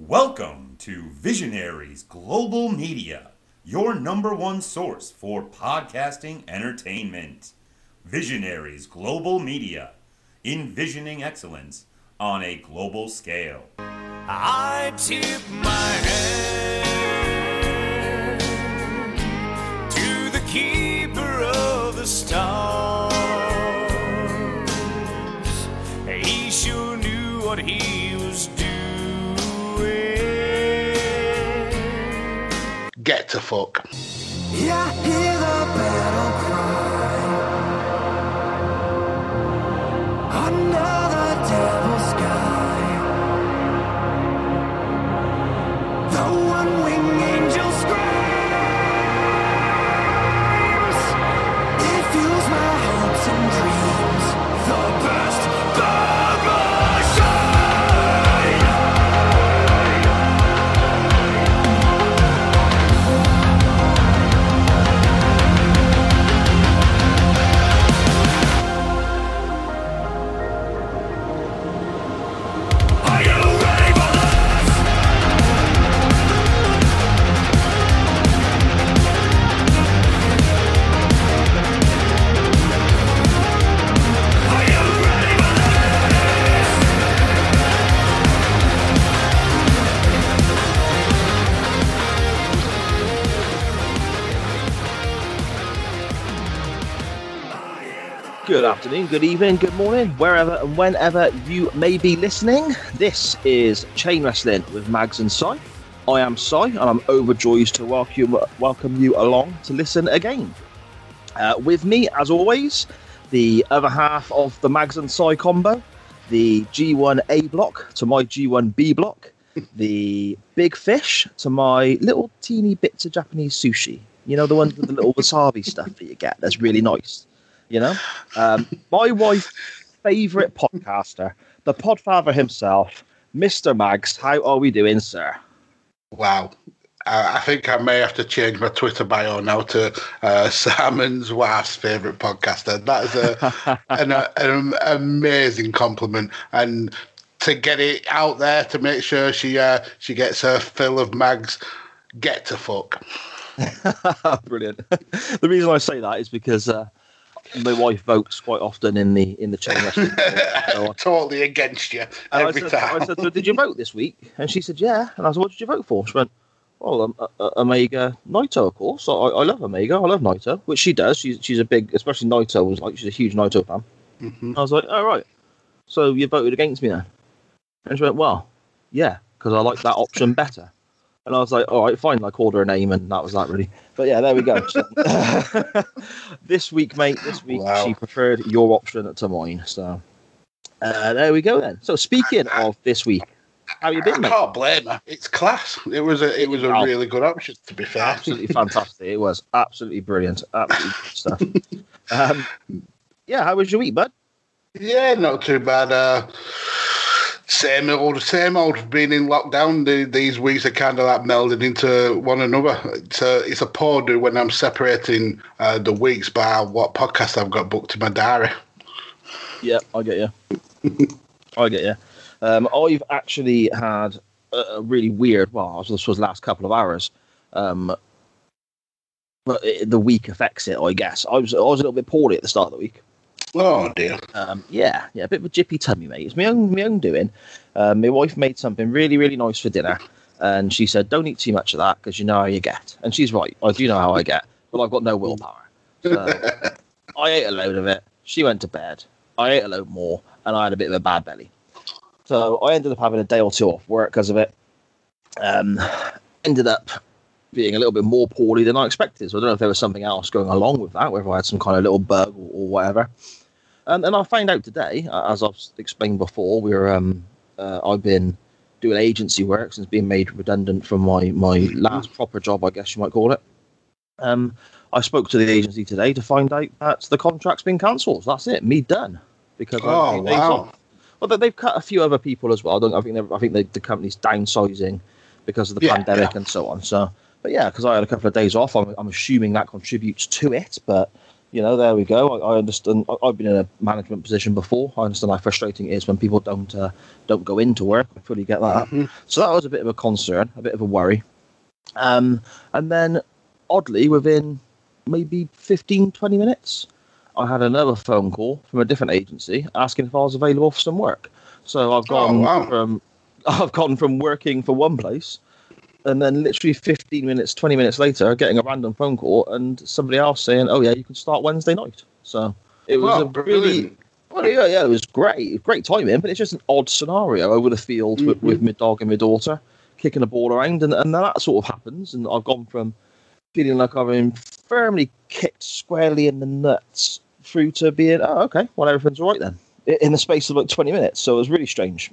Welcome to Visionaries Global Media, your number one source for podcasting entertainment. Visionaries Global Media, envisioning excellence on a global scale. I tip my hand to the keeper of the stars. He sure knew what he was doing. Get to fuck. Yeah, I hear the battle cry under the devil's sky. The one-winged angel screams. It fuels my hopes and dreams. The best Good afternoon, good evening, good morning, wherever and whenever you may be listening. This is Chain Wrestling with Mags and Si. I am Si, and I'm overjoyed to welcome you along to listen again. With me, as always, the other half of the Mags and Si combo, the G1A block to my G1B block, the big fish to my little teeny bits of Japanese sushi. You know, the ones with the little wasabi stuff that you get that's really nice. You know, my wife's favourite podcaster, the podfather himself, Mr. Mags. How are we doing, sir? Wow. I think I may have to change my Twitter bio now to Simon's wife's favourite podcaster. That is an amazing compliment. And to get it out there, to make sure she gets her fill of Mags, get to fuck. Brilliant. The reason I say that is because my wife votes quite often in the Chain Wrestling. So totally against you every time. I said, so did you vote this week? And she said, yeah. And I said, what did you vote for? She went, well, Omega Naito, of course. I love Omega. I love Naito, which she does. She's a big, especially Naito she's a huge Naito fan. Mm-hmm. I was like, oh, right. So you voted against me then? And she went, well, yeah, because I like that option better. And I was like, all right, fine. I called her a name, and that was that, really. But yeah, there we go. This week, mate, wow. She preferred your option to mine. So there we go then. So speaking of this week, how you been, mate? I can't blame her. It's class. It was a really good option, to be fair. Absolutely fantastic. It was absolutely brilliant. Absolutely good stuff. Yeah, how was your week, bud? Yeah, not too bad. Same old. Being in lockdown, these weeks are kind of like melding into one another. It's a poor do when I'm separating the weeks by what podcast I've got booked in my diary. Yeah, I get you. I've actually had a really weird. Well, this was the last couple of hours. But the week affects it, I guess. I was a little bit poorly at the start of the week. Oh dear. Yeah, a bit of a jippy tummy, mate. It's my own doing. My wife made something really, really nice for dinner, and she said, "Don't eat too much of that because you know how you get." And she's right. I do know how I get, but I've got no willpower. So I ate a load of it. She went to bed. I ate a load more, and I had a bit of a bad belly. So I ended up having a day or two off work because of it. Ended up being a little bit more poorly than I expected. So I don't know if there was something else going along with that, whether I had some kind of little bug or whatever. And I found out today, as I've explained before, I've been doing agency work since being made redundant from my last proper job, I guess you might call it. I spoke to the agency today to find out that the contract's been cancelled. That's it, me done. Because wow. Well, they've cut a few other people as well. I think the company's downsizing because of the pandemic and so on. So, but yeah, because I had a couple of days off, I'm assuming that contributes to it. But There we go. I understand. I've been in a management position before. I understand how frustrating it is when people don't go into work. I fully get that. Mm-hmm. So that was a bit of a concern, a bit of a worry. And then, oddly, within maybe 15, 20 minutes, I had another phone call from a different agency asking if I was available for some work. So I've gone from working for one place, and then literally 15 minutes, 20 minutes later, getting a random phone call and somebody else saying, "Oh yeah, you can start Wednesday night." So it was brilliant. It was great, great timing. But it's just an odd scenario over the field with my dog and my daughter kicking the ball around, and then that sort of happens, and I've gone from feeling like I've been firmly kicked squarely in the nuts through to being, oh, okay, well, everything's all right then, in the space of like 20 minutes. So it was really strange.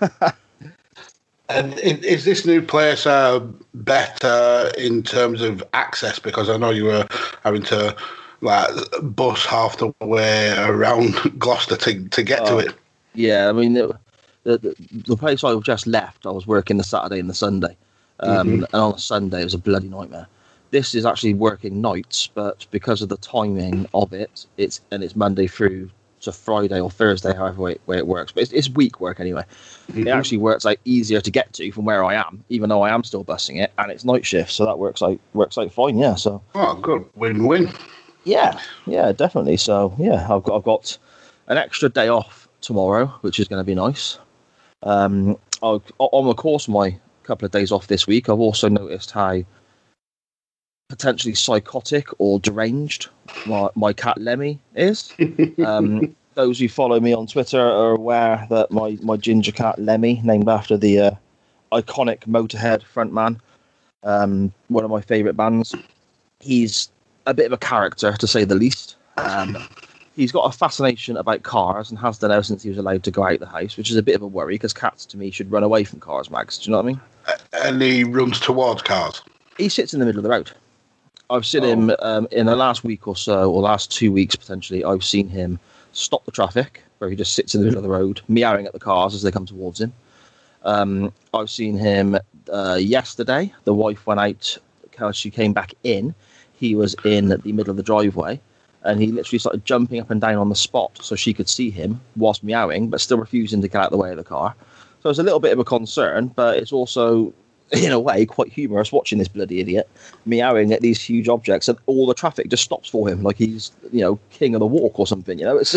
And is this new place better in terms of access? Because I know you were having to bus half the way around Gloucester to get to it. Yeah, I mean, the place I just left, I was working the Saturday and the Sunday. And on a Sunday, it was a bloody nightmare. This is actually working nights, but because of the timing of it, it's Monday through to Friday or Thursday, however way it works. But it's week work anyway. It actually works out easier to get to from where I am, even though I am still bussing it, and it's night shift, so that works out fine. Yeah. So. Oh, good, win-win. Yeah, definitely. So yeah, I've got an extra day off tomorrow, which is going to be nice. On the course of my couple of days off this week, I've also noticed how potentially psychotic or deranged my cat Lemmy is. Those who follow me on Twitter are aware that my ginger cat Lemmy, named after the iconic Motorhead frontman, one of my favourite bands, he's a bit of a character, to say the least. He's got a fascination about cars and has done ever since he was allowed to go out the house, which is a bit of a worry because cats, to me, should run away from cars, Mags. Do you know what I mean? And he runs towards cars? He sits in the middle of the road. I've seen him in the last week or so, or last 2 weeks potentially, I've seen him stop the traffic, where he just sits in the middle of the road, meowing at the cars as they come towards him. I've seen him yesterday. The wife went out, she came back in. He was in the middle of the driveway, and he literally started jumping up and down on the spot so she could see him whilst meowing, but still refusing to get out of the way of the car. So it's a little bit of a concern, but it's also, in a way, quite humorous watching this bloody idiot meowing at these huge objects, and all the traffic just stops for him like he's, king of the walk or something. It's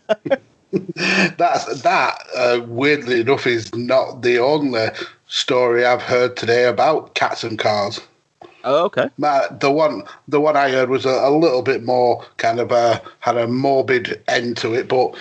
that weirdly enough is not the only story I've heard today about cats and cars. Oh, okay. The one I heard was a little bit more kind of had a morbid end to it, but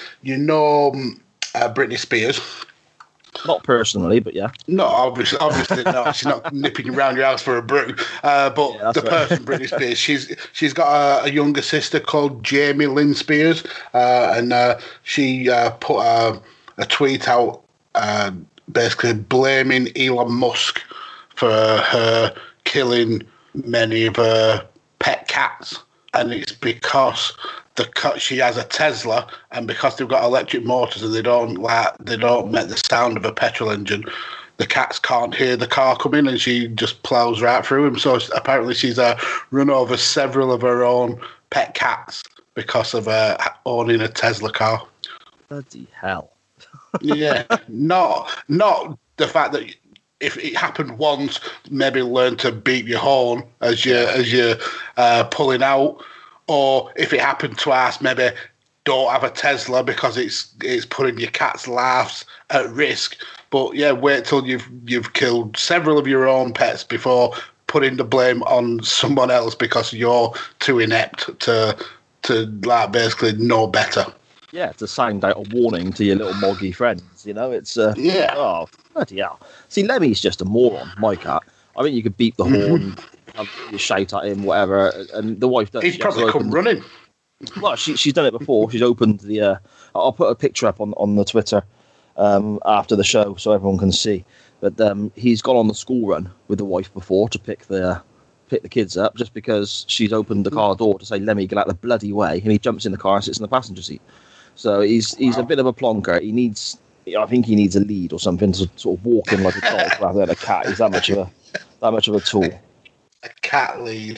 Britney Spears. Not personally, but yeah. No, obviously not. She's not nipping around your house for a brew. But yeah, the person, Britney Spears, she's got a younger sister called Jamie Lynn Spears, and she put a tweet out basically blaming Elon Musk for her killing many of her pet cats, and it's because she has a Tesla, and because they've got electric motors and they don't make the sound of a petrol engine, the cats can't hear the car coming, and she just plows right through him. So apparently she's run over several of her own pet cats because of owning a Tesla car. Bloody hell. Yeah, not the fact that if it happened once, maybe learn to beat your horn as you're pulling out. Or if it happened twice, maybe don't have a Tesla because it's putting your cat's lives at risk. But yeah, wait till you've killed several of your own pets before putting the blame on someone else because you're too inept to basically know better. Yeah, to sound out a warning to your little moggy friends. It's yeah. Oh, bloody hell! See, Lemmy's just a moron. My cat. I mean, you could beat the horn. You shout at him, whatever, and the wife does. He's probably come running. Well, she's done it before. She's opened the. I'll put a picture up on the Twitter after the show so everyone can see. But he's gone on the school run with the wife before to pick the kids up, just because she's opened the car door to say, "Lemmy, get out the bloody way," and he jumps in the car and sits in the passenger seat. So he's a bit of a plonker. I think he needs a lead or something to sort of walk in like a dog rather than a cat. He's that much of a tool. A cat lead.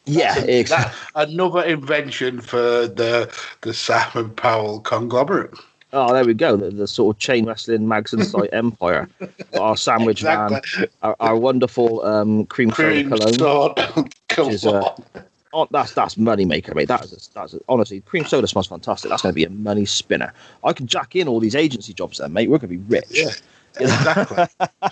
That's another invention for the Simon Powell conglomerate. Oh, there we go. The sort of chain wrestling Mags and Sight empire. Our sandwich man, our wonderful cream soda cologne. That's money maker, mate. That's honestly, cream soda smells fantastic. That's going to be a money spinner. I can jack in all these agency jobs then, mate. We're going to be rich. Yeah, exactly.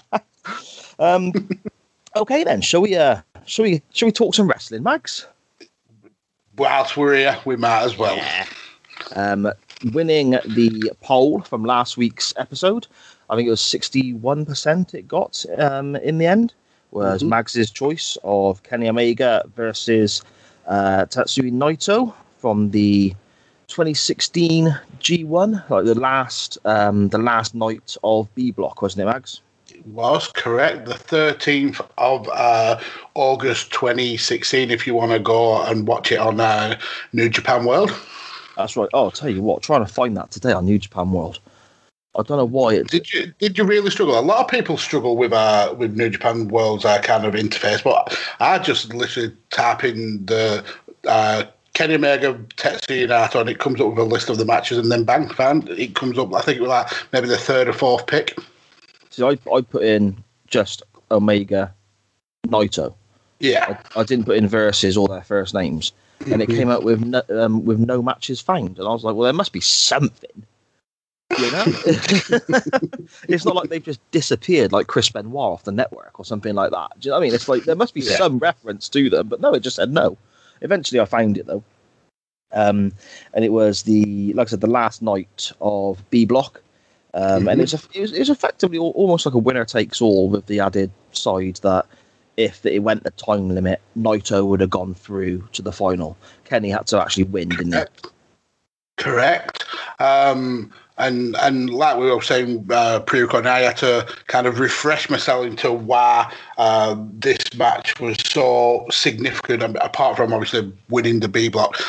Okay then, shall we talk some wrestling, Mags? Whilst we're here, we might as well. Yeah. Winning the poll from last week's episode, I think it was 61% it got in the end, was Mags's choice of Kenny Omega versus Tetsuya Naito from the 2016 G1, like the last night of B Block, wasn't it, Mags? Was correct. The 13th of August 2016, if you want to go and watch it on New Japan World. That's right. Oh, I'll tell you what, trying to find that today on New Japan World. I don't know why. Did you really struggle? A lot of people struggle with New Japan World's kind of interface, but I just literally type in the Kenny Omega, Tetsuya Naito, and it comes up with a list of the matches, and then bang, it comes up. I think it was like maybe the third or fourth pick. I put in just Omega, Naito. Yeah. I didn't put in versus all their first names. And it came out with no matches found. And I was like, well, there must be something. You know? It's not like they've just disappeared like Chris Benoit off the network or something like that. Do you know what I mean? It's like there must be some reference to them. But no, it just said no. Eventually I found it, though. And it was the last night of B Block. And it was effectively almost like a winner takes all, with the added side that if it went the time limit, Naito would have gone through to the final. Kenny had to actually win, didn't he? Correct. And like we were saying pre-recording, I had to kind of refresh myself into why this match was so significant, apart from obviously winning the B Block.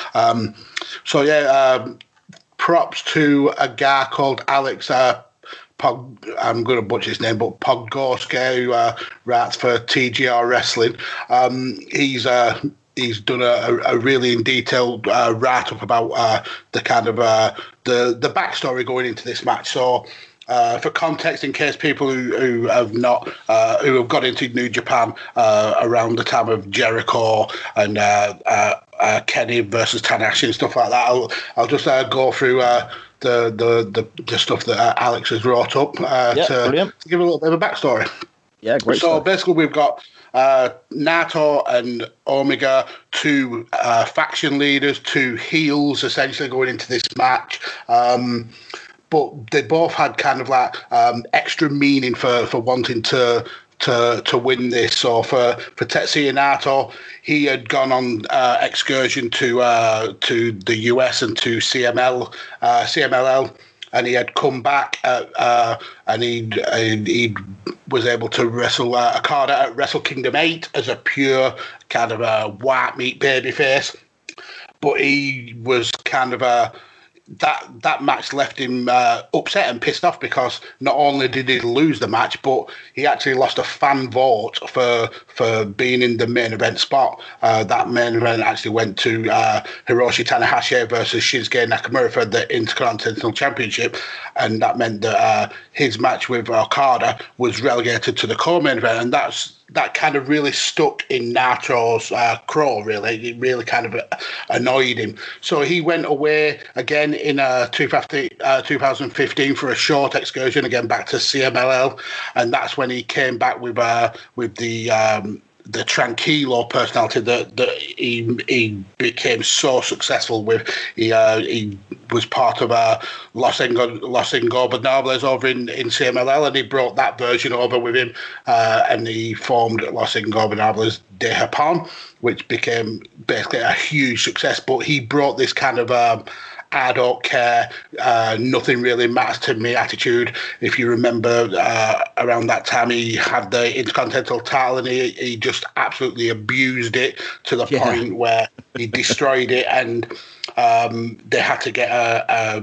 Props to a guy called Alex I'm going to butcher his name, but Podgorska, who writes for TGR Wrestling. He's done a really in detail write-up about the kind of the backstory going into this match. So, for context, in case people who have got into New Japan around the time of Jericho and Kenny versus Tanahashi and stuff like that, I'll just go through the stuff that Alex has wrote up to give a little bit of a backstory. Yeah, great. So basically, we've got Naito and Omega, two faction leaders, two heels, essentially going into this match. But they both had kind of like extra meaning for wanting to win this. So for Tetsuya Naito, he had gone on excursion to the US and to CMLL, and he had come back and he was able to wrestle Okada at Wrestle Kingdom 8 as a pure kind of a white meat babyface. But he was kind of that match left him upset and pissed off, because not only did he lose the match, but he actually lost a fan vote for being in the main event spot. That main event actually went to Hiroshi Tanahashi versus Shinsuke Nakamura for the Intercontinental Championship, and that meant that his match with Okada was relegated to the co-main event, and that kind of really stuck in Naito's craw, really. It really kind of annoyed him. So he went away again in 2015 for a short excursion, again back to CMLL, and that's when he came back with the Tranquilo personality that he became so successful with. He was part of Los Ingobernables over in CMLL, and he brought that version over with him, and he formed Los Ingobernables de Japón, which became basically a huge success. But he brought this kind of I don't care, nothing really matters to me attitude. If you remember, around that time he had the Intercontinental title, and he just absolutely abused it to the point where he destroyed it, and they had to get a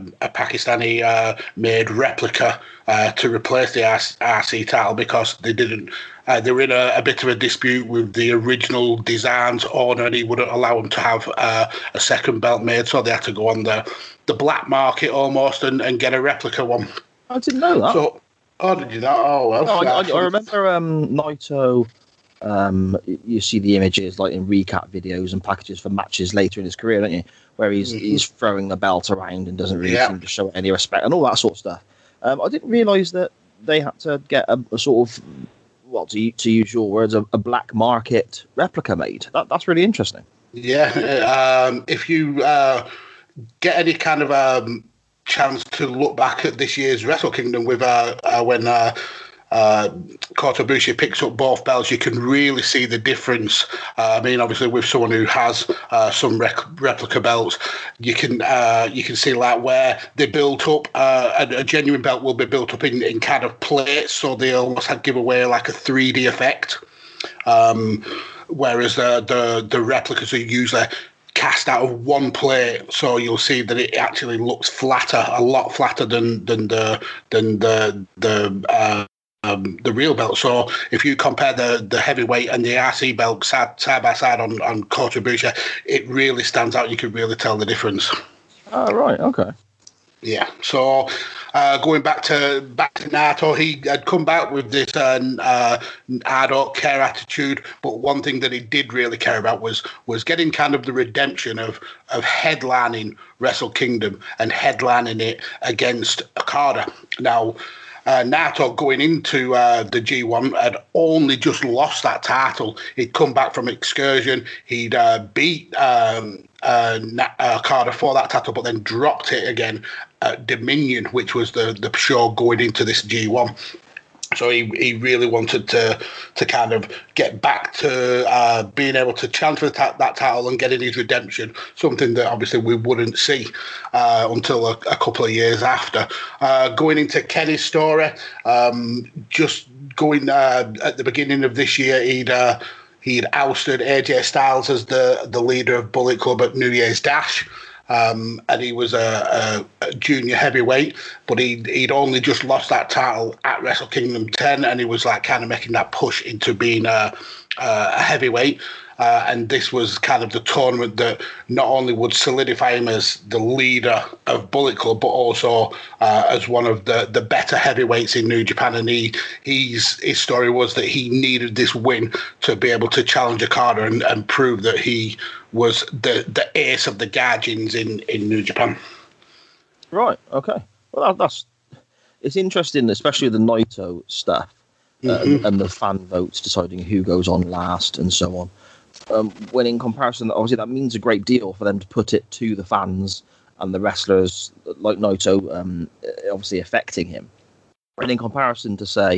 Pakistani made replica to replace the RC title, because they didn't They were in a bit of a dispute with the original design's owner, and he wouldn't allow them to have a second belt made, so they had to go on the black market almost and get a replica one. I didn't know that. So, did you not? Oh, well. No, I remember Naito. You see the images like in recap videos and packages for matches later in his career, don't you? Where he's throwing the belt around and doesn't really seem to show any respect and all that sort of stuff. I didn't realise that they had to get a sort of, well, to use your words, a black market replica made. That's really interesting. Yeah, if you get any kind of chance to look back at this year's Wrestle Kingdom with when Kota Ibushi picks up both belts, you can really see the difference. I mean, obviously, with someone who has some replica belts, you can see like where they built up. A genuine belt will be built up in kind of plates, so they almost give away like a 3D effect. Whereas the replicas are usually cast out of one plate, so you'll see that it actually looks flatter, a lot flatter than the real belt. So if you compare the heavyweight and the RC belt side by side on Kota Ibushi, it really stands out. You can really tell the difference. Oh, right, okay. Yeah. So going back to Naito, he had come back with this I don't care attitude, but one thing that he did really care about was getting kind of the redemption of headlining Wrestle Kingdom and headlining it against Okada. Now, Naito going into the G1 had only just lost that title. He'd come back from Excursion. He'd beat Okada for that title, but then dropped it again at Dominion, which was the show going into this G1. So he really wanted to kind of get back to being able to challenge for that title and getting his redemption, something that obviously we wouldn't see until a couple of years after. Going into Kenny's story, just going at the beginning of this year, he'd ousted AJ Styles as the leader of Bullet Club at New Year's Dash. And he was a junior heavyweight, but he'd only just lost that title at Wrestle Kingdom 10, and he was like kind of making that push into being a heavyweight. And this was kind of the tournament that not only would solidify him as the leader of Bullet Club, but also as one of the better heavyweights in New Japan. And his story was that he needed this win to be able to challenge Okada and prove that he was the ace of the Guardians in New Japan. Right, okay. Well, it's interesting, especially the Naito stuff and the fan votes deciding who goes on last and so on. When in comparison, obviously that means a great deal for them to put it to the fans and the wrestlers like Naito, obviously affecting him. And in comparison to, say,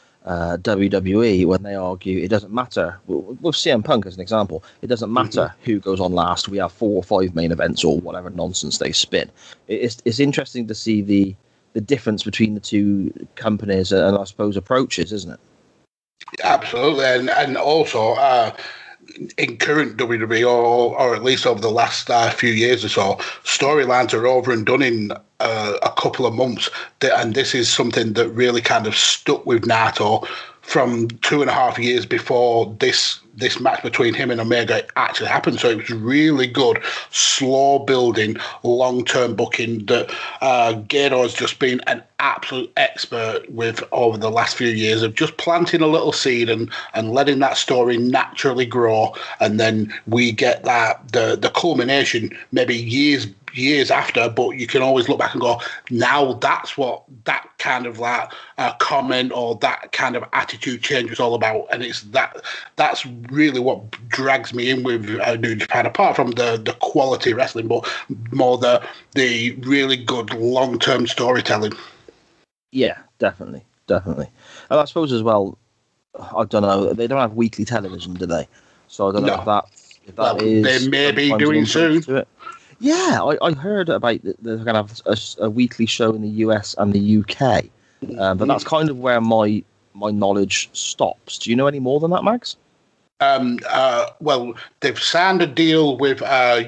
WWE, when they argue it doesn't matter, with CM Punk as an example, it doesn't matter who goes on last. We have 4 or 5 main events or whatever nonsense they spin. It's interesting to see the difference between the two companies and I suppose approaches, isn't it? Absolutely, and also in current WWE, or at least over the last few years or so, storylines are over and done in a couple of months. And this is something that really kind of stuck with Naito from 2.5 years before this match between him and Omega actually happened. So it was really good, slow building, long-term booking that Gedo has just been an absolute expert with over the last few years of just planting a little seed and letting that story naturally grow. And then we get that the culmination maybe years after, but you can always look back and go, now that's what that kind of like comment or that kind of attitude change was all about. And it's that's really what drags me in with New Japan, apart from the quality wrestling, but more the really good long-term storytelling. Yeah, definitely. And I suppose as well, I don't know, they don't have weekly television, do they? So I don't know if that is... They may be doing soon. Yeah, I heard about they're going to have a weekly show in the US and the UK, but that's kind of where my knowledge stops. Do you know any more than that, Max? Well, they've signed a deal with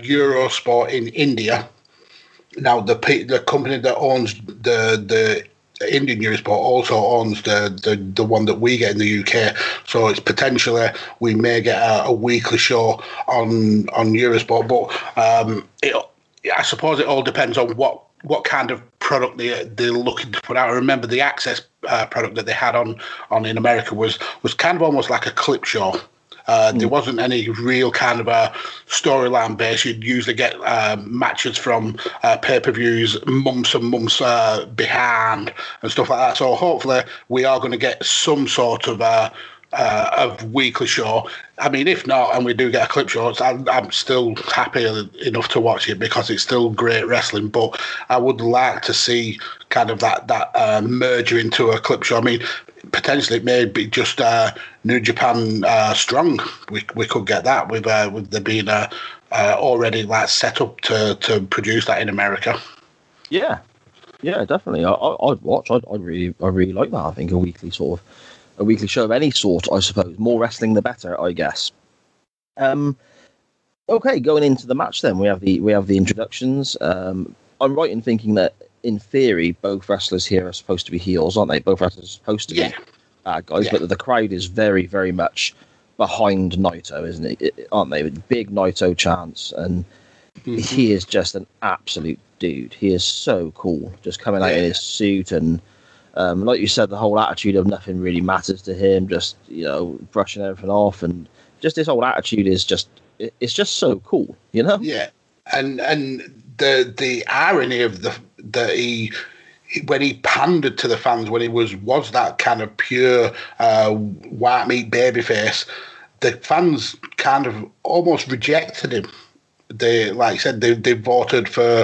Eurosport in India. Now, the company that owns the Indian Eurosport also owns the one that we get in the UK. So it's potentially we may get a weekly show on Eurosport. But I suppose it all depends on what kind of product they're looking to put out. I remember the Access product that they had on in America was kind of almost like a clip show. There wasn't any real kind of a storyline base. You'd usually get matches from pay-per-views months and months behind and stuff like that. So hopefully we are going to get some sort of weekly show. I mean, if not, and we do get a clip show, I'm still happy enough to watch it because it's still great wrestling. But I would like to see kind of that merger into a clip show. I mean, potentially it may be just New Japan Strong. We could get that with there being already like set up to produce that in America. Yeah, definitely. I'd watch. I really like that. I think a weekly show of any sort, I suppose. More wrestling, the better, I guess. Okay, going into the match then, we have the introductions. I'm right in thinking that, in theory, both wrestlers here are supposed to be heels, aren't they? Both wrestlers are supposed to be bad guys, but the crowd is very, very much behind Naito, isn't it? Aren't they? With big Naito chants, and he is just an absolute dude. He is so cool, just coming out in his suit and. Like you said, the whole attitude of nothing really matters to him, just, brushing everything off, and just this whole attitude is it's just so cool, Yeah, and the irony of that he when he pandered to the fans, when he was that kind of pure white meat babyface, the fans kind of almost rejected him. They, like I said, they voted for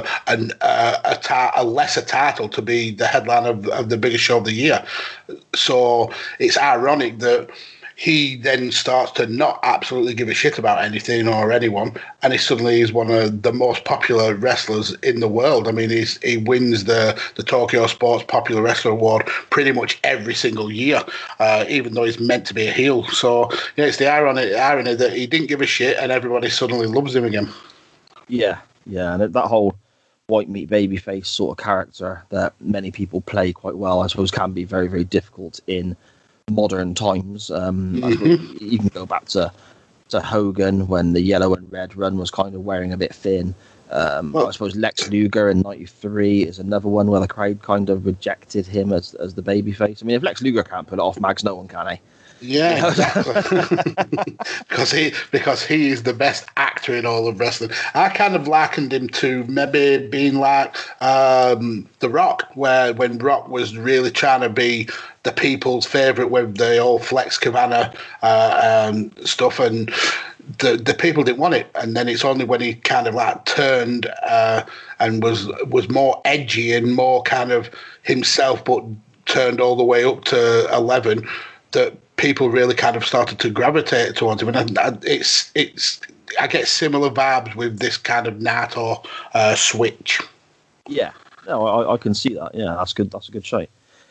a lesser title to be the headline of the biggest show of the year. So it's ironic that he then starts to not absolutely give a shit about anything or anyone, and he suddenly is one of the most popular wrestlers in the world. I mean, he wins the Tokyo Sports Popular Wrestler Award pretty much every single year, even though he's meant to be a heel. So it's the irony that he didn't give a shit and everybody suddenly loves him again. Yeah, and that whole white meat babyface sort of character that many people play quite well, I suppose, can be very, very difficult in modern times. I suppose you can go back to Hogan when the yellow and red run was kind of wearing a bit thin. I suppose Lex Luger in '93 is another one where the crowd kind of rejected him as the babyface. I mean, if Lex Luger can't pull it off, Mags, no one can, eh? Yeah, exactly. because he is the best actor in all of wrestling. I kind of likened him to maybe being like The Rock, where when Rock was really trying to be the people's favourite with the old Flex Cabana stuff, and the people didn't want it. And then it's only when he kind of like turned and was more edgy and more kind of himself, but turned all the way up to 11, that people really kind of started to gravitate towards him. And it's I get similar vibes with this kind of Naito switch. Yeah, no, I can see that. Yeah, that's good. That's a good shot.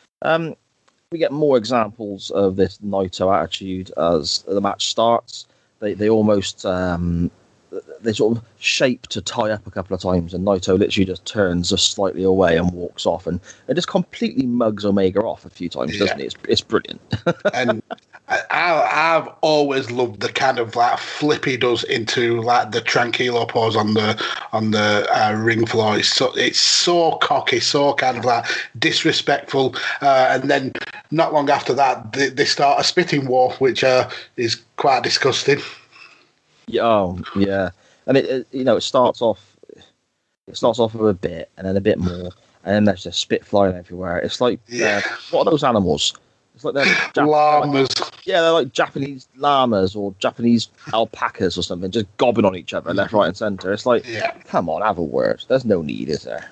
We get more examples of this Naito attitude as the match starts. They almost they sort of shape to tie up a couple of times, and Naito literally just turns just slightly away and walks off, and it just completely mugs Omega off a few times, doesn't it? It's brilliant. And I've always loved the kind of like flip he does into like the tranquilo pose on the ring floor. It's so cocky, so kind of like disrespectful, and then not long after that they start a spitting war, which is quite disgusting. Oh yeah, and it starts off with a bit, and then a bit more, and then there's just spit flying everywhere. It's like what are those animals? It's like they're llamas. They're like Japanese llamas or Japanese alpacas or something, just gobbing on each other left, right, and centre. It's like, come on, have a word. There's no need, is there?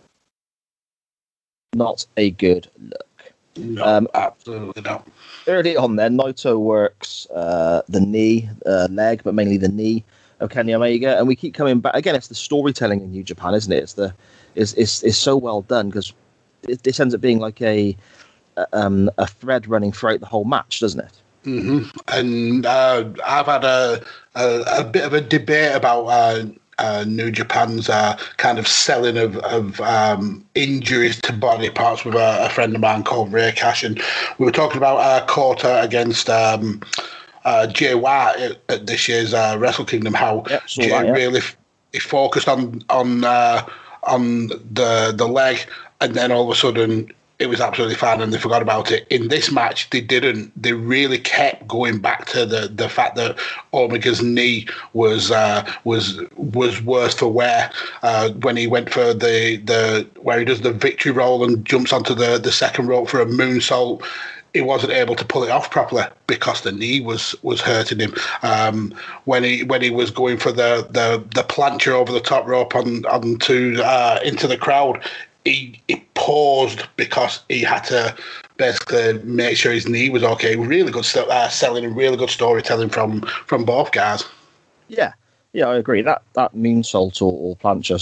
Not a good look. No, absolutely not. Early on then, Naito works the knee, leg, but mainly the knee of Kenny Omega, and we keep coming back. Again, it's the storytelling in New Japan, isn't it? It's so well done, because this ends up being like a thread running throughout the whole match, doesn't it? Mm-hmm. And I've had a bit of a debate about New Japan's kind of selling of injuries to body parts with a friend of mine called Ray Cash, and we were talking about Kota against Jay White at this year's Wrestle Kingdom. How Jay really he focused on the leg, and then all of a sudden it was absolutely fine and they forgot about it. In this match, they didn't. They really kept going back to the fact that Omega's knee was worse for wear when he went for the where he does the victory roll and jumps onto the second rope for a moonsault. He wasn't able to pull it off properly because the knee was hurting him. When he was going for the plancher over the top rope onto into the crowd, he paused because he had to basically make sure his knee was okay. Really good selling and really good storytelling from both guys. Yeah, I agree. That moonsault or plancher,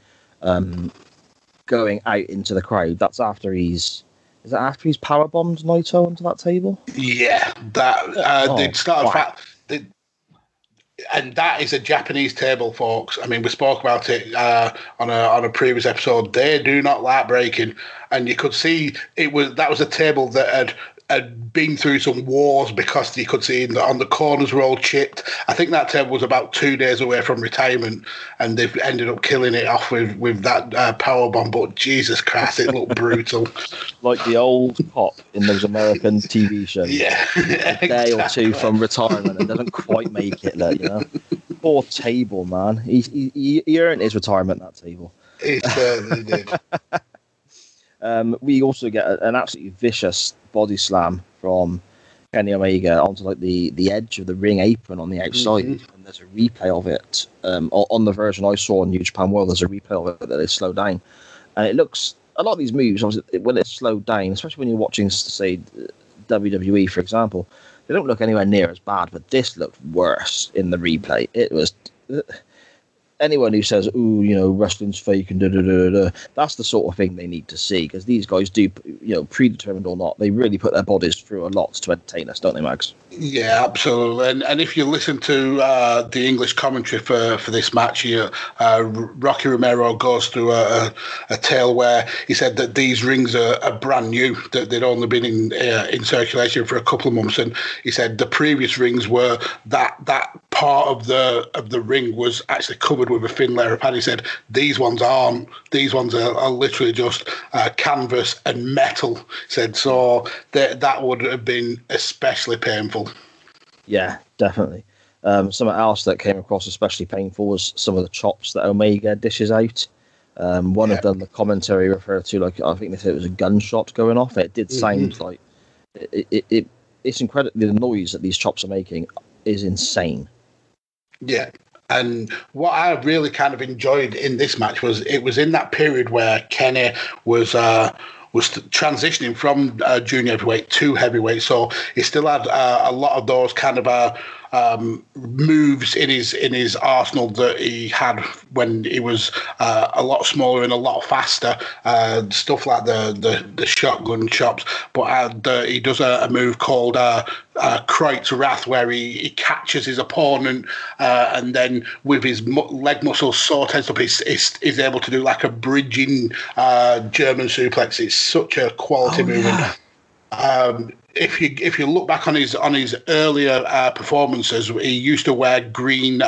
going out into the crowd. That's after he's. Is that after he's powerbombed Naito onto that table? Yeah, they'd started and that is a Japanese table, folks. I mean, we spoke about it on a previous episode. They do not like breaking, and you could see that was a table that had been through some wars because you could see on the corners were all chipped. I think that table was about 2 days away from retirement, and they've ended up killing it off with that power bomb. But Jesus Christ, it looked brutal, like the old cop in those American TV shows. Yeah, a day or two from retirement and doesn't quite make it. Poor table, man. He earned his retirement. That table. He certainly did. We also get an absolutely vicious body slam from Kenny Omega onto the edge of the ring apron on the outside, and there's a replay of it on the version I saw on New Japan World. There's a replay of it that they slow down, and it looks a lot of these moves obviously when it's slowed down, especially when you're watching, say, WWE for example, they don't look anywhere near as bad, but this looked worse in the replay. It was. Anyone who says, "Ooh, wrestling's fake," and that's the sort of thing they need to see, because these guys do, predetermined or not, they really put their bodies through a lot to entertain us, don't they, Mags? Yeah, absolutely. And if you listen to the English commentary for this match here, Rocky Romero goes through a tale where he said that these rings are brand new, that they'd only been in circulation for a couple of months, and he said the previous rings were that part of the ring was actually covered with a thin layer of pad. He said these ones aren't. These ones are literally just canvas and metal. He said so that would have been especially painful. Yeah, definitely. Something else that came across especially painful was some of the chops that Omega dishes out. One of them, the commentary referred to, I think they said it was a gunshot going off. It did sound like it's incredible. The noise that these chops are making is insane. Yeah. And what I really kind of enjoyed in this match was it was in that period where Kenny was transitioning from junior heavyweight to heavyweight, so he still had a lot of those kind of moves in his arsenal that he had when he was a lot smaller and a lot faster, stuff like the shotgun chops. But he does a move called Kreutz Wrath, where he catches his opponent and then with his leg muscles so tensed up, he's able to do like a bridging German suplex. It's such a quality move. Yeah. If you look back on his earlier performances, he used to wear green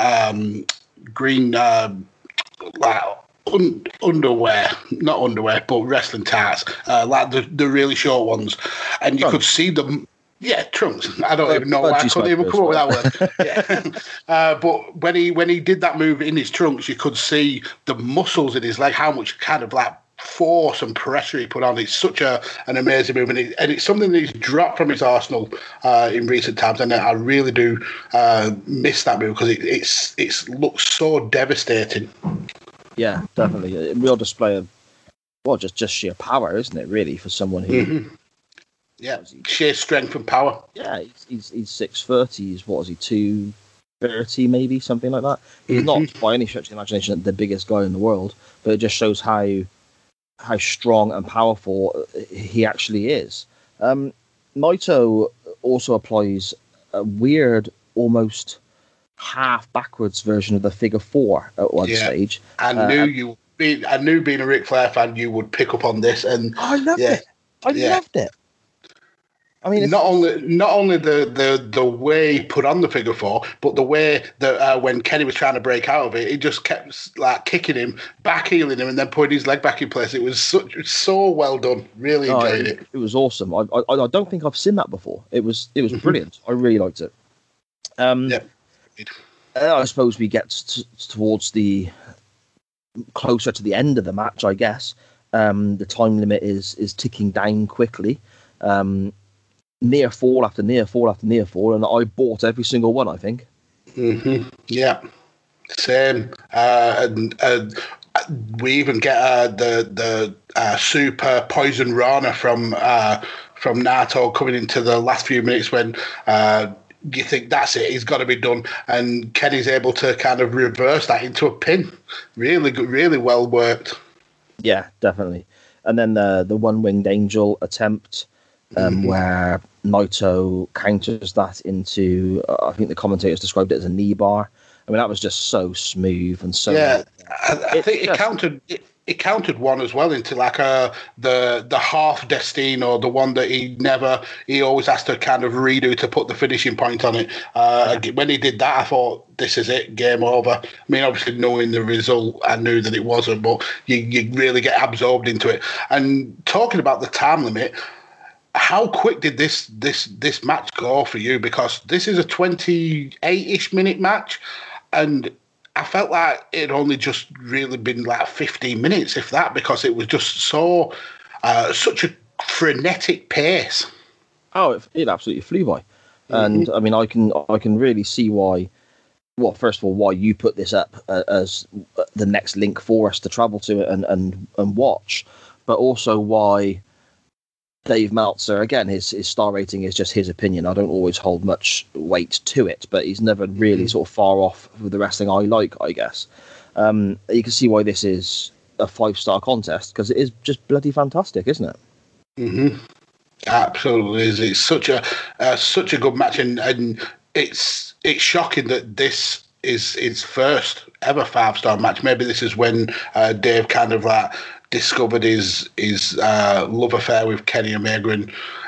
underwear, not underwear, but wrestling tights, like the really short ones, and you could see them. Yeah, trunks. I don't even know why I couldn't even come up with that word. Yeah. But when he did that move in his trunks, you could see the muscles in his leg, how much kind of like force and pressure he put on. It's such an amazing move, and it's something that he's dropped from his arsenal in recent times, and I really do miss that move because it looks so devastating. Yeah, definitely a real display of just sheer power, isn't it? Really, for someone who. Mm-hmm. Yeah, sheer strength and power. Yeah, he's 6'30". He's 230 maybe, something like that. He's not by any stretch of the imagination the biggest guy in the world, but it just shows how strong and powerful he actually is. Naito also applies a weird, almost half backwards version of the figure four at one stage. I knew being a Ric Flair fan, you would pick up on this, and I loved it. I loved it. I mean, not only the way he put on the figure four, but the way that when Kenny was trying to break out of it, he just kept like kicking him, back heeling him, and then putting his leg back in place. It was so well done. Really enjoyed it. It was awesome. I don't think I've seen that before. It was brilliant. I really liked it. I suppose we get towards the closer to the end of the match, I guess. The time limit is ticking down quickly. Near fall after near fall after near fall, and I bought every single one, I think. Mm-hmm. Yeah, same. And we even get the super poison Rana from Naito coming into the last few minutes when you think that's it, he's got to be done, and Kenny's able to kind of reverse that into a pin. Really good, really well worked. Yeah, definitely. And then the one-winged angel attempt. Where Naito counters that into, I think the commentators described it as a knee bar. I mean, that was just so smooth and so. Yeah, I think it countered one as well into like the half Destino, the one that he always has to kind of redo to put the finishing point on it. When he did that, I thought, this is it, game over. I mean, obviously knowing the result, I knew that it wasn't, but you really get absorbed into it. And talking about the time limit, how quick did this match go for you? Because this is a 28-ish minute match, and I felt like it only just really been like 15 minutes, if that, because it was just such a frenetic pace. Oh, it absolutely flew by. And I mean, I can really see why. Well, first of all, why you put this up as the next link for us to travel to and watch, but also why Dave Meltzer, again, his star rating is just his opinion. I don't always hold much weight to it, but he's never really sort of far off with the wrestling I like, I guess. You can see why this is a 5-star contest, because it is just bloody fantastic, isn't it? Mm-hmm. Absolutely is. It's such a good match, and it's shocking that this is his first ever 5-star match. Maybe this is when Dave kind of like discovered his love affair with Kenny Omega,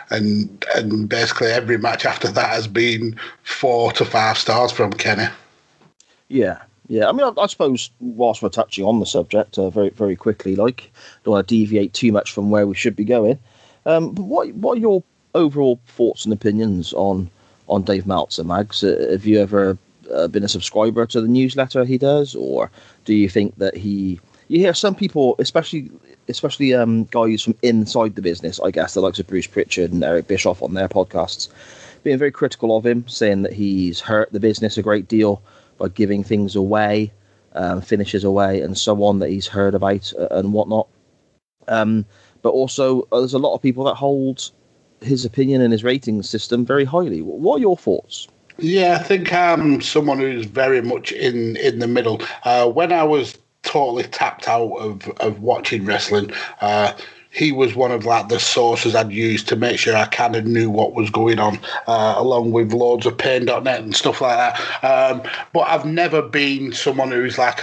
and basically every match after that has been 4 to 5 stars from Kenny. Yeah. I mean, I suppose whilst we're touching on the subject very, very quickly, like, don't want to deviate too much from where we should be going. But what are your overall thoughts and opinions on Dave Meltzer, Mags? Have you ever been a subscriber to the newsletter he does, or do you think that you hear some people, especially guys from inside the business, I guess, the likes of Bruce Pritchard and Eric Bischoff on their podcasts, being very critical of him, saying that he's hurt the business a great deal by giving things away, finishes away, and so on, that he's heard about and whatnot. But also, there's a lot of people that hold his opinion and his rating system very highly. What are your thoughts? Yeah, I think I'm someone who's very much in the middle. When I was totally tapped out of watching wrestling, he was one of like the sources I'd used to make sure I kind of knew what was going on, along with loads of pain.net and stuff like that. But I've never been someone who's like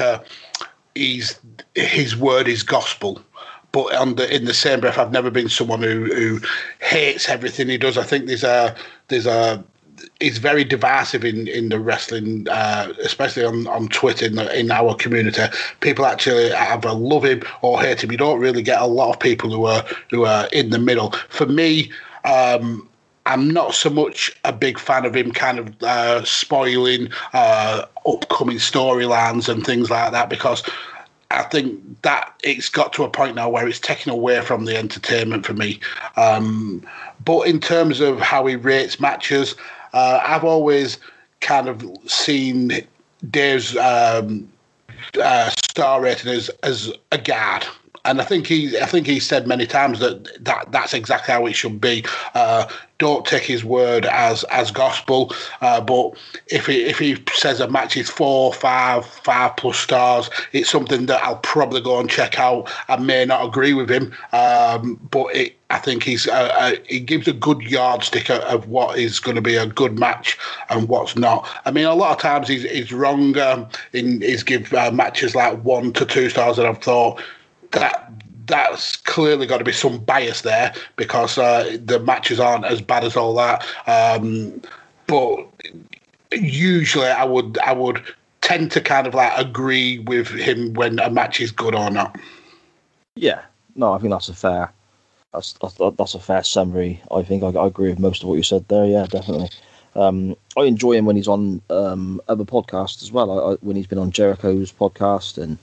his word is gospel. But in the same breath, I've never been someone who hates everything he does. I think he's very divisive in the wrestling, especially on Twitter in our community. People actually either love him or hate him. You don't really get a lot of people who are in the middle. For me, I'm not so much a big fan of him kind of spoiling upcoming storylines and things like that, because I think that it's got to a point now where it's taken away from the entertainment for me. But in terms of how he rates matches, I've always kind of seen Dave's star rating as a guard. And I think he said many times that's exactly how it should be. Don't take his word as gospel. But if he says a match is 4, 5 plus stars, it's something that I'll probably go and check out. I may not agree with him, but I think he gives a good yardstick of what is going to be a good match and what's not. I mean, a lot of times he's wrong in his give matches like 1 to 2 stars, and I've thought that's clearly got to be some bias there because the matches aren't as bad as all that. But usually I would tend to kind of like agree with him when a match is good or not. Yeah, no, I think that's a fair summary. I think I agree with most of what you said there. Yeah, definitely. I enjoy him when he's on other podcasts as well. When he's been on Jericho's podcast, and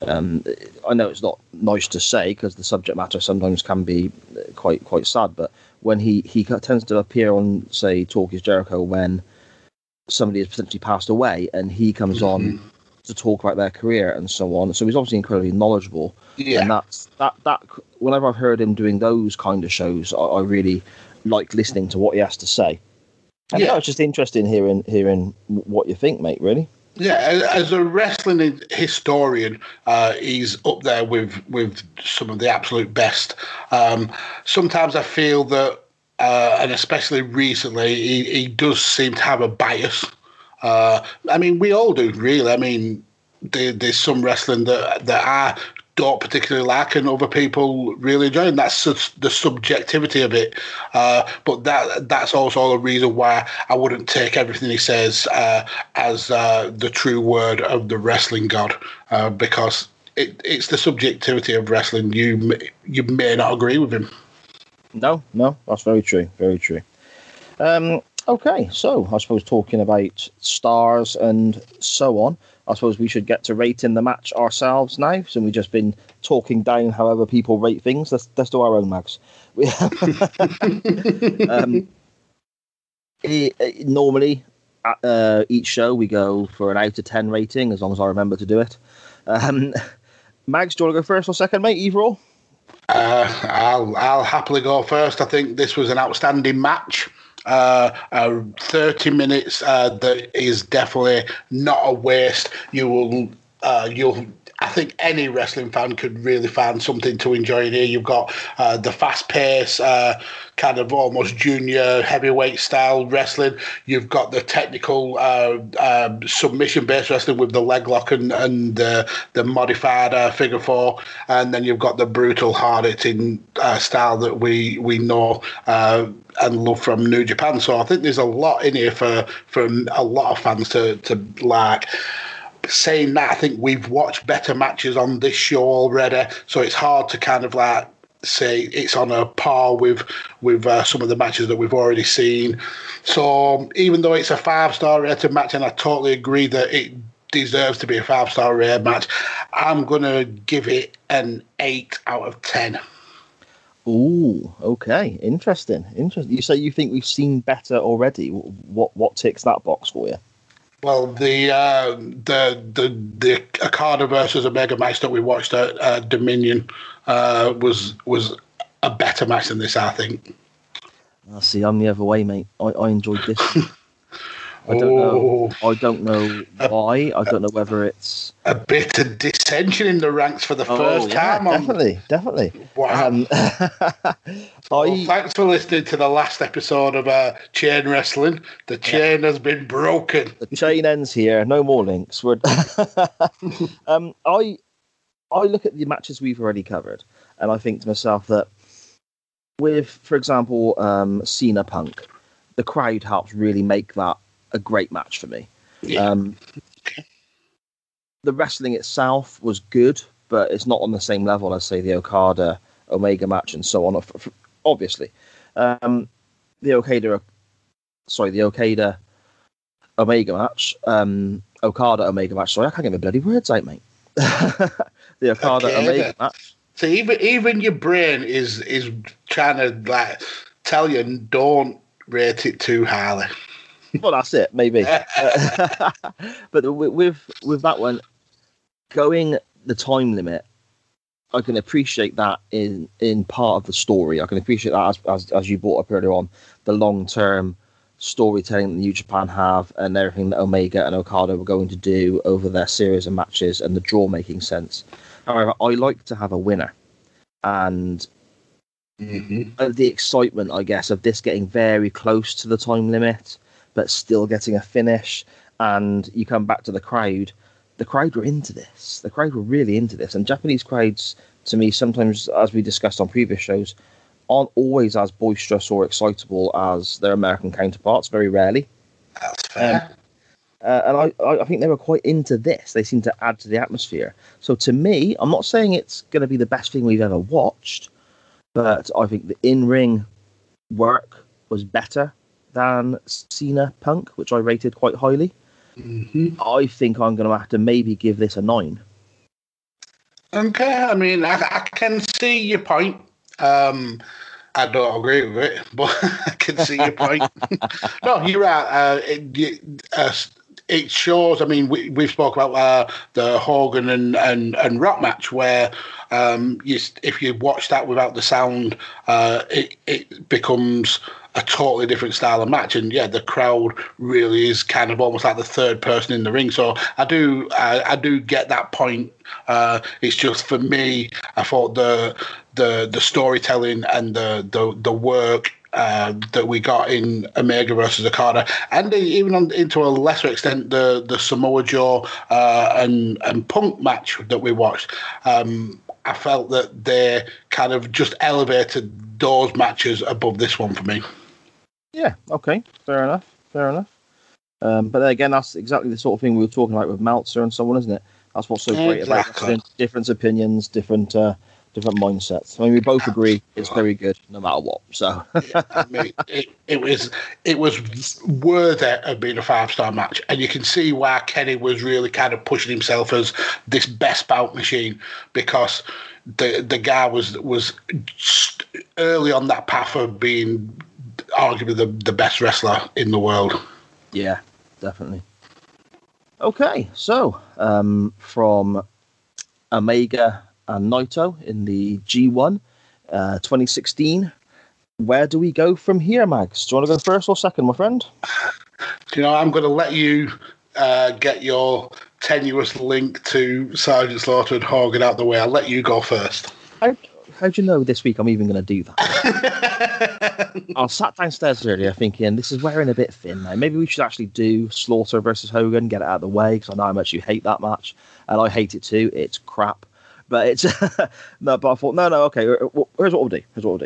I know it's not nice to say because the subject matter sometimes can be quite sad. But when he tends to appear on, say, Talk Is Jericho when somebody has potentially passed away, and he comes on to talk about their career and so on. So he's obviously incredibly knowledgeable. Yeah. And that whenever I've heard him doing those kind of shows, I really like listening to what he has to say. And it's just interesting hearing what you think, mate, really. Yeah, as a wrestling historian, he's up there with some of the absolute best. Sometimes I feel that, and especially recently, he does seem to have a bias. I mean, we all do, really. I mean, there's some wrestling that I don't particularly like and other people really enjoy, and that's the subjectivity of it. But that's also a reason why I wouldn't take everything he says as the true word of the wrestling god, because it's the subjectivity of wrestling. You may not agree with him. No, that's very true. Very true. Okay, so I suppose talking about stars and so on, I suppose we should get to rating the match ourselves now. So we've just been talking down however people rate things. Let's do our own, Mags. Normally, each show we go for an out of 10 rating, as long as I remember to do it. Mags, do you want to go first or second, mate? Either or? I'll happily go first. I think this was an outstanding match. 30 minutes that is definitely not a waste. You'll I think any wrestling fan could really find something to enjoy in here. You've got the fast pace, kind of almost junior heavyweight style wrestling. You've got the technical submission based wrestling with the leg lock and the modified figure 4, and then you've got the brutal hard hitting style that we know and love from New Japan. So I think there's a lot in here for a lot of fans to like. Saying that, I think we've watched better matches on this show already, so it's hard to kind of like say it's on a par with some of the matches that we've already seen. So even though it's a 5-star rated match, and I totally agree that it deserves to be a 5-star rated match, I'm going to give it an 8 out of 10. Ooh, okay, interesting. You say you think we've seen better already. What ticks that box for you? Well, the Okada versus Omega match that we watched at Dominion was a better match than this, I think. See, I'm the other way, mate. I enjoyed this. I don't know why. I don't know whether it's a bit of dissension in the ranks for the first time. Definitely. Wow. Thanks for listening to the last episode of Chain Wrestling. The chain has been broken. The chain ends here. No more links. I look at the matches we've already covered, and I think to myself that with, for example, Cena Punk, the crowd helps really make that a great match for me. Yeah. The wrestling itself was good, but it's not on the same level as, say, the Okada Omega match and so on. Obviously, the Okada Omega match, Okada Omega match. Sorry, I can't get my bloody words out, mate. The Okada Omega match. So even your brain is trying to like tell you don't rate it too highly. Well, that's it, maybe. But with that one, going the time limit I can appreciate that in part of the story. I can appreciate that as you brought up earlier on, the long-term storytelling that New Japan have and everything that Omega and Okada were going to do over their series of matches and the draw making sense. However, I like to have a winner. And the excitement, I guess, of this getting very close to the time limit, but still getting a finish. And you come back to the crowd were into this. The crowd were really into this. And Japanese crowds, to me, sometimes, as we discussed on previous shows, aren't always as boisterous or excitable as their American counterparts, very rarely. That's fair. And I think they were quite into this. They seem to add to the atmosphere. So to me, I'm not saying it's going to be the best thing we've ever watched, but I think the in-ring work was better than Cena Punk, which I rated quite highly. I think I'm going to have to maybe give this a 9. Okay, I mean, I can see your point. I don't agree with it, but I can see your point. No, you're right. It shows. I mean, we've spoke about the Hogan and Rock match where if you watch that without the sound, it becomes a totally different style of match. And yeah, the crowd really is kind of almost like the third person in the ring. So I do get that point. It's just for me, I thought the storytelling and the work that we got in Omega versus Okada, and even into a lesser extent the Samoa Joe and Punk match that we watched. I felt that they kind of just elevated those matches above this one for me. Yeah, okay, fair enough. But then again, that's exactly the sort of thing we were talking about with Meltzer and so on, isn't it? That's what's so great about wrestling. Different opinions, different mindsets. I mean, we both agree it's very good no matter what. So yeah, I mean, it was worthy of being a 5-star match, and you can see why Kenny was really kind of pushing himself as this best bout machine, because the guy was early on that path of being arguably the best wrestler in the world. Yeah, definitely. Okay, so from Omega and Naito in the G1 2016, where do we go from here, Mags? Do you want to go first or second, my friend? Do you know, I'm going to let you get your tenuous link to Sergeant Slaughter and Hogan out the way. I'll let you go first. How do you know this week I'm even going to do that? I sat downstairs earlier thinking, this is wearing a bit thin now. Maybe we should actually do Slaughter versus Hogan, get it out of the way, because I know how much you hate that match. And I hate it too. It's crap. But it's... no, but I thought, no, okay, here's what we'll do.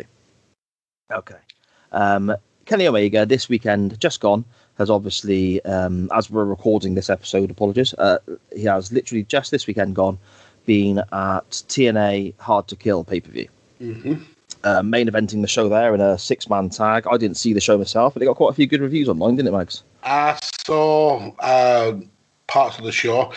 Okay. Kenny Omega, this weekend, just gone, has obviously, as we're recording this episode, apologies, he has literally just this weekend gone, been at TNA Hard to Kill pay-per-view. Main eventing the show there in a 6-man tag. I didn't see the show myself, but it got quite a few good reviews online, didn't it, Mags? I saw parts of the show.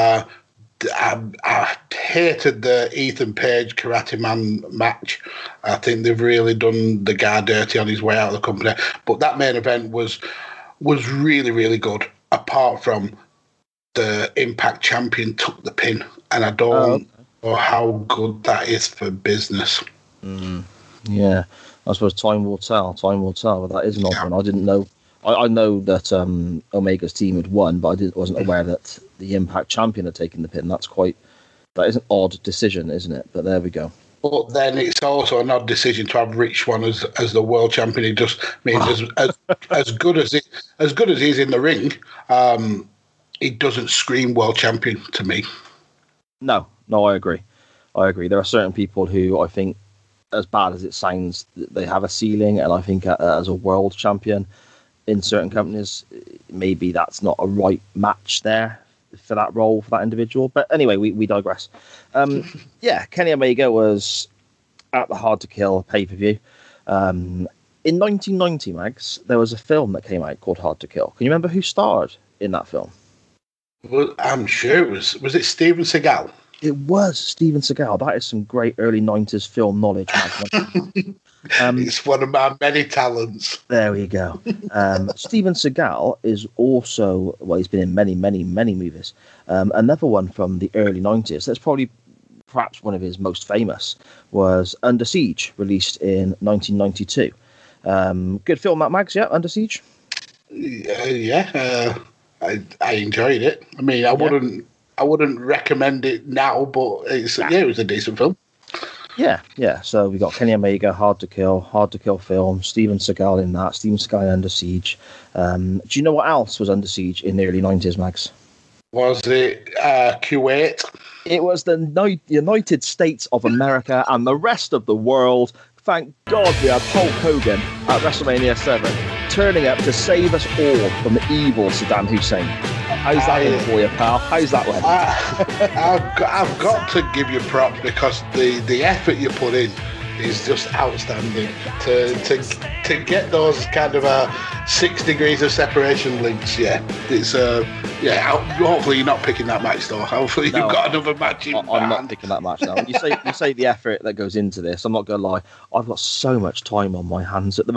I hated the Ethan Page Karate Man match. I think they've really done the guy dirty on his way out of the company. But that main event was really, really good, apart from the Impact champion took the pin, and I don't know how good that is for business. Yeah, I suppose time will tell, but that is an odd one. I didn't know. I know that Omega's team had won, but I wasn't aware that the Impact champion had taken the pin. That is an odd decision, isn't it? But there we go. But then it's also an odd decision to have Rich Swann as the world champion. It just means as good as he's in the ring, it doesn't scream world champion to me. No, I agree. There are certain people who I think, as bad as it sounds, they have a ceiling, and I think as a world champion in certain companies, maybe that's not a right match there for that role, for that individual. But anyway, we digress. Yeah, Kenny Omega was at the Hard to Kill pay-per-view. In 1990, Mags, there was a film that came out called Hard to Kill. Can you remember who starred in that film? Well, I'm sure it was it Steven Seagal? It was Steven Seagal. That is some great early 90s film knowledge. It's one of my many talents. There we go. Steven Seagal is also, well, he's been in many, many, many movies. Another one from the early 90s that's probably perhaps one of his most famous, was Under Siege, released in 1992. Good film, Matt Mags, yeah, Under Siege? I enjoyed it. I mean, I wouldn't recommend it now, but it was a decent film. Yeah. So we got Kenny Omega, Hard to Kill film, Steven Seagal in that, Steven Seagal Under Siege. Do you know what else was Under Siege in the early 90s, Mags? Was it Kuwait? It was the United States of America and the rest of the world. Thank God we had Hulk Hogan at WrestleMania 7 turning up to save us all from the evil Saddam Hussein. How's that in for you, pal? How's that one? I've got to give you props because the effort you put in is just outstanding. To get those kind of 6 degrees of separation links, it's hopefully you're not picking that match though. Hopefully you've got another match in I'm not picking that match now. You say the effort that goes into this. I'm not gonna lie. I've got so much time on my hands at the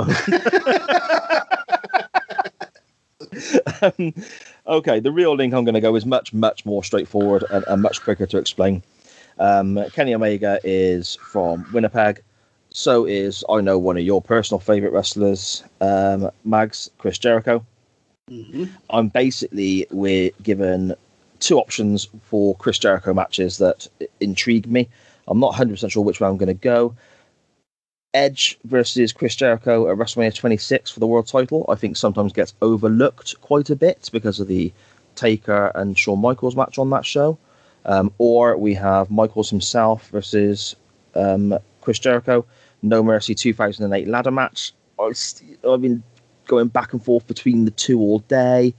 moment. Okay, the real link I'm going to go is much, much more straightforward and much quicker to explain. Kenny Omega is from Winnipeg. So is, I know, one of your personal favourite wrestlers, Mags, Chris Jericho. Mm-hmm. We're given 2 options for Chris Jericho matches that intrigue me. I'm not 100% sure which way I'm going to go. Edge versus Chris Jericho at WrestleMania 26 for the world title, I think sometimes gets overlooked quite a bit because of the Taker and Shawn Michaels match on that show. Or we have Michaels himself versus Chris Jericho, No Mercy 2008 ladder match. I've been going back and forth between the 2 all day.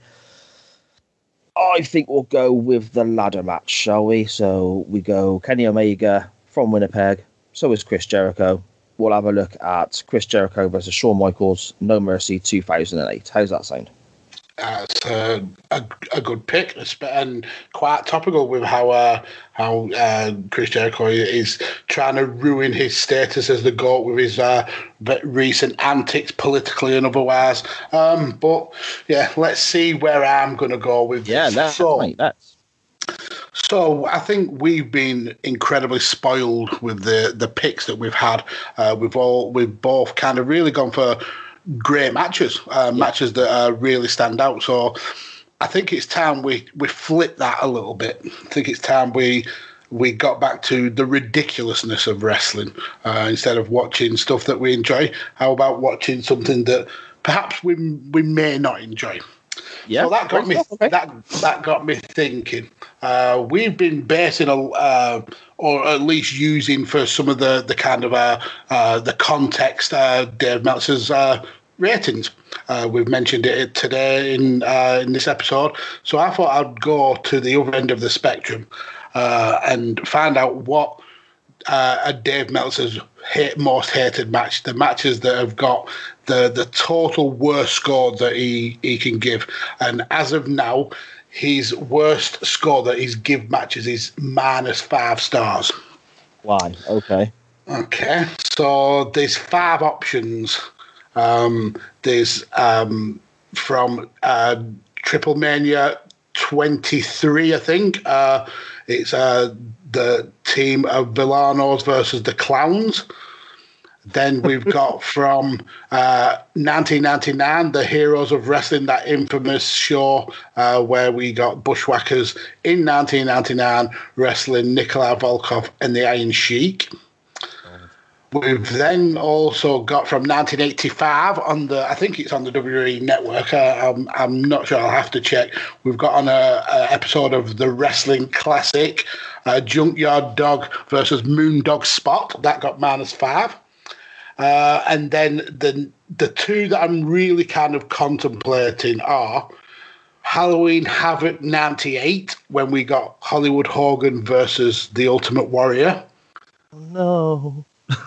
I think we'll go with the ladder match, shall we? So we go Kenny Omega from Winnipeg, so is Chris Jericho. We'll have a look at Chris Jericho versus Shawn Michaels, No Mercy 2008. How's that sound? It's a good pick and quite topical with how Chris Jericho is trying to ruin his status as the GOAT with his recent antics, politically and otherwise. But yeah, let's see where I'm going to go with this. Let's. So I think we've been incredibly spoiled with the picks that we've had. We've both kind of really gone for great matches, matches that really stand out. So I think it's time we flip that a little bit. I think it's time we got back to the ridiculousness of wrestling instead of watching stuff that we enjoy. How about watching something that perhaps we may not enjoy? Yeah, so that got me. Okay. That got me thinking. We've been basing or at least using for some of the kind of the context Dave Meltzer's ratings. We've mentioned it today in this episode. So I thought I'd go to the other end of the spectrum and find out what Dave Meltzer's most hated match, the matches that have got the total worst score that he can give. And as of now, his worst score that he's give matches is -5 stars. Why? Okay. So there's 5 options. There's from Triple Mania 23, I think. It's the team of Villanos versus the Clowns. Then we've got from 1999, the Heroes of Wrestling, that infamous show where we got Bushwhackers in 1999 wrestling Nikolai Volkov and the Iron Sheik. We've then also got from 1985 on I think it's on the WWE Network. I'm not sure. I'll have to check. We've got on a episode of the Wrestling Classic, Junkyard Dog versus Moondog Spot. That got -5. And then the 2 that I'm really kind of contemplating are Halloween Havoc 98, when we got Hollywood Hogan versus The Ultimate Warrior. No.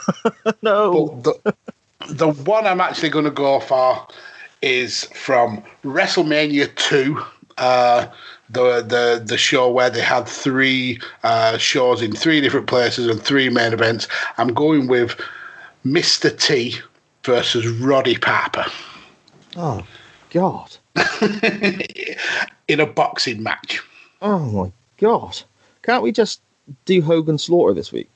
No. But the one I'm actually going to go for is from WrestleMania 2, the show where they had 3 shows in 3 different places and 3 main events. I'm going with Mr. T versus Roddy Piper. Oh, God. In a boxing match. Oh, my God. Can't we just do Hogan Slaughter this week.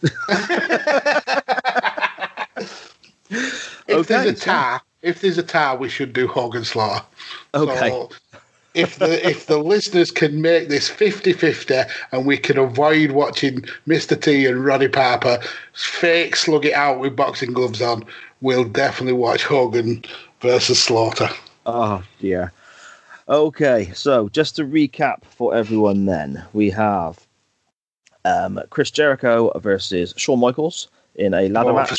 If there's a tie, we should do Hogan Slaughter. Okay. So if the listeners can make this 50-50 and we can avoid watching Mr. T and Roddy Piper fake slug it out with boxing gloves on, we'll definitely watch Hogan versus Slaughter. Oh, dear. Okay, so just to recap for everyone then, we have Chris Jericho versus Shawn Michaels in a ladder match.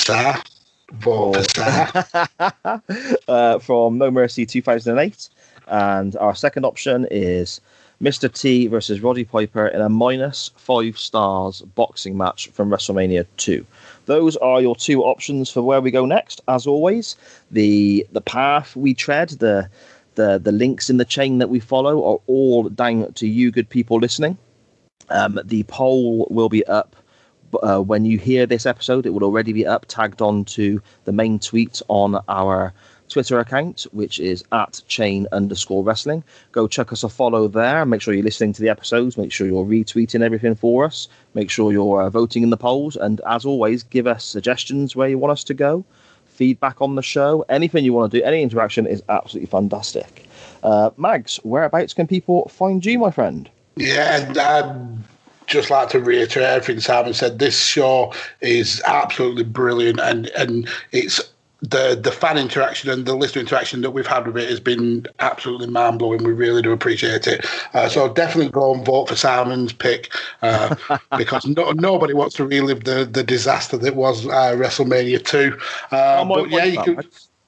From No Mercy 2008. And our second option is Mr. T versus Roddy Piper in a -5 stars boxing match from WrestleMania 2. Those are your two options for where we go next. As always, the path we tread, the links in the chain that we follow are all down to you good people listening. The poll will be up when you hear this episode. It will already be up, tagged on to the main tweet on our Twitter account, which is @chain_wrestling. Go chuck us a follow there. Make sure you're listening to the episodes. Make sure you're retweeting everything for us. Make sure you're voting in the polls. And as always, give us suggestions where you want us to go, feedback on the show, anything you want to do. Any interaction is absolutely fantastic. Mags, whereabouts can people find you, my friend? Yeah, I'd just like to reiterate everything Simon said. This show is absolutely brilliant, and it's the fan interaction and the listener interaction that we've had with it has been absolutely mind-blowing. We really do appreciate it. So definitely go and vote for Simon's pick because nobody wants to relive the disaster that was WrestleMania 2. But yeah, you can...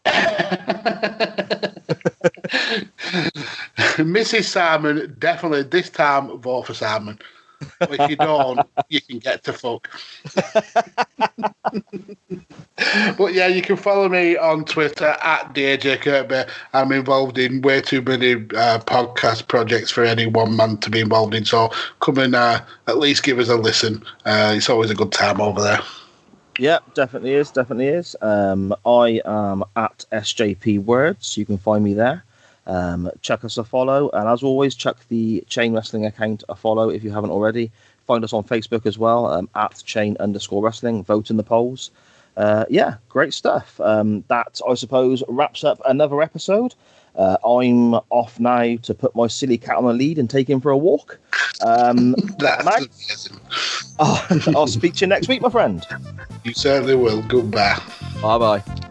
Mrs. Simon, definitely this time vote for Simon. But if you don't, you can get to fuck. But yeah, you can follow me on Twitter @DAJKirkby. I'm involved in way too many podcast projects for any one man to be involved in. So come and at least give us a listen. It's always a good time over there. Yeah, definitely is. I am @SJPWords. You can find me there. Chuck us a follow, and as always, chuck the Chain Wrestling account a follow if you haven't already. Find us on Facebook as well, @chain_wrestling. Vote in the polls. Yeah, great stuff. That, I suppose, wraps up another episode. I'm off now to put my silly cat on a lead and take him for a walk. That's amazing. I'll speak to you next week, my friend. You certainly will. Goodbye. Bye-bye.